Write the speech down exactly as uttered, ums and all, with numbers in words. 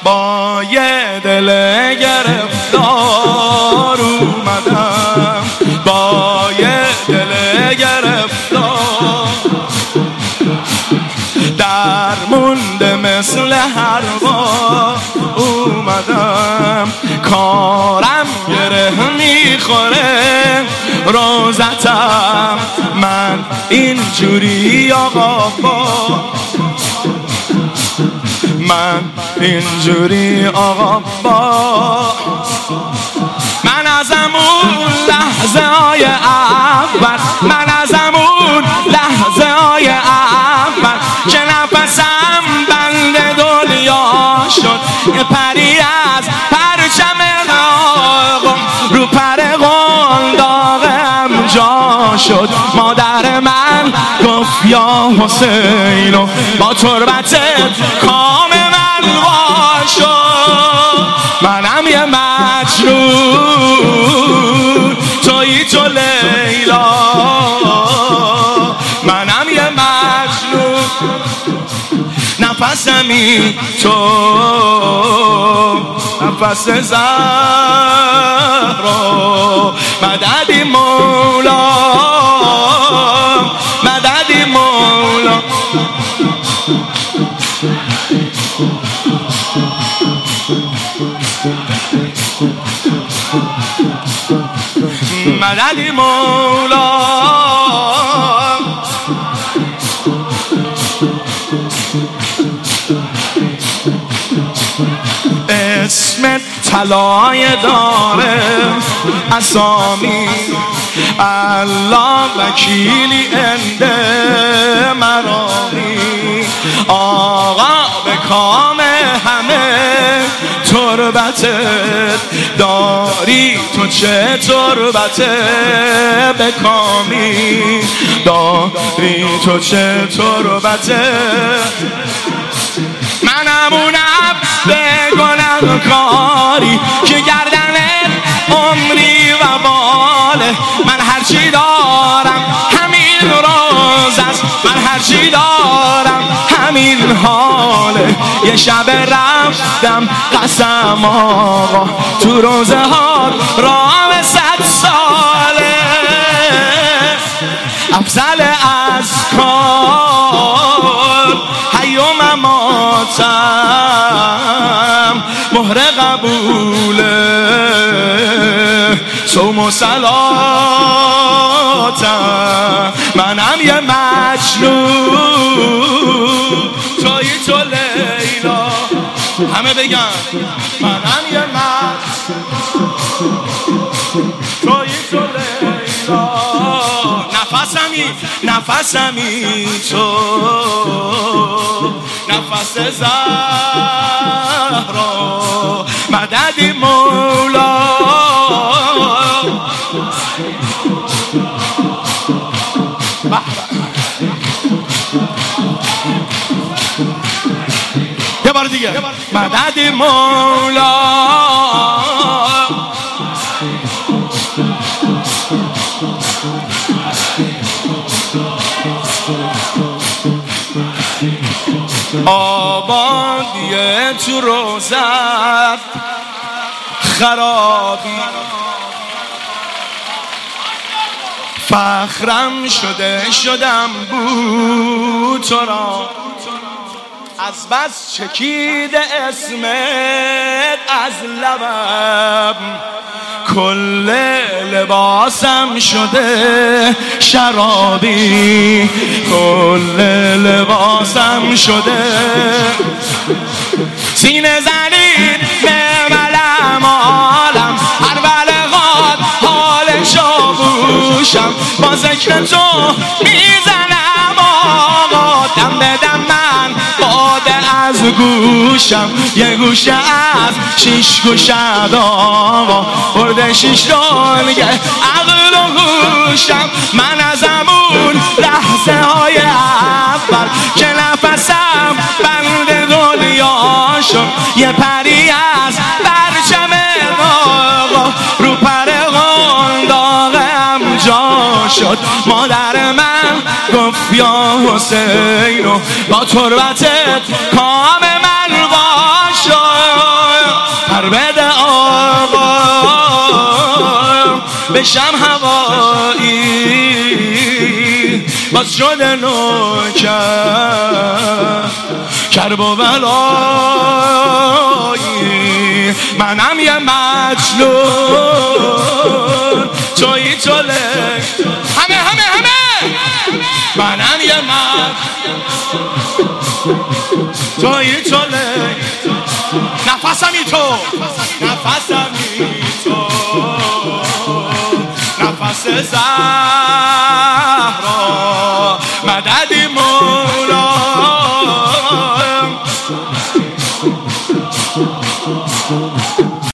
با یه دل گرفتار اومدم، با یه دل گرفتار در مونده مثل هر بار اومدم. کارم گره میخوره روزتم، من اینجوری آقا با من اینجوری آقا با من از امون لحظه های اول، من از امون لحظه های اول که نفسم بند دنیا شد، یه پری از پرچم آقا رو پر قنداقم جا شد. مادر من گفت یا حسین و با تربت کام من وا شد. منم یه مجنون تویی تو لیلا، منم یه مجنون نفسمی تو نفس زهرا. مددی مولا مددی مولا مددی مولا. اسم طلای داره اسامی، الله وکیلی انده مرامی. آقا به کام همه تربتت داری، تو چه تربتت به کامی داری، تو چه تربتت. منم اونم به گناهکاری که گردنت عمری و باله. من هرچی دارم همین روز است، من هرچی دارم همین حاله. یه شب رفتم قسم آقا تو روزه ها راه صد ساله، افضل از کار حی و مماتم، مهر قبوله صوم و صلاتم. منم یه مجنون تویی تو لیلا، همه بگن منم یه مجنون تویی تو لیلا. نفسمی نفسمی تو نفس زهرا. مددی مولا یه بار دیگه مددی مولا. آبادیه تو روزت خرابی، فخرم شده شدم بود تو را، از بس چکیده اسمت از لبم. کل لباسم شده شرابی، کل لباسم شده سینه زنید به ملم عالم. هر بلغات حال شابوشم، با ذکر تو میزنم آقا. دم به دم من باده از گوشم، یه گوشه از شیش گوشت آقا برده شیش دنگه عقل و گوشم. من از امون لحظه های اول که نفسم بند دنیا شد، یه پری از پرچم آقا رو پر قنداقم جا شد. مادر من گفت یا حسین و با تربتت کام من وا شد. بده آقا بشم هوایی باز شده نوکر کرب و بلایی منم یه مجنون تویی توله همه همه همه منم یه مجنون تویی توله نفسمی تو نفسمی تو نفس زن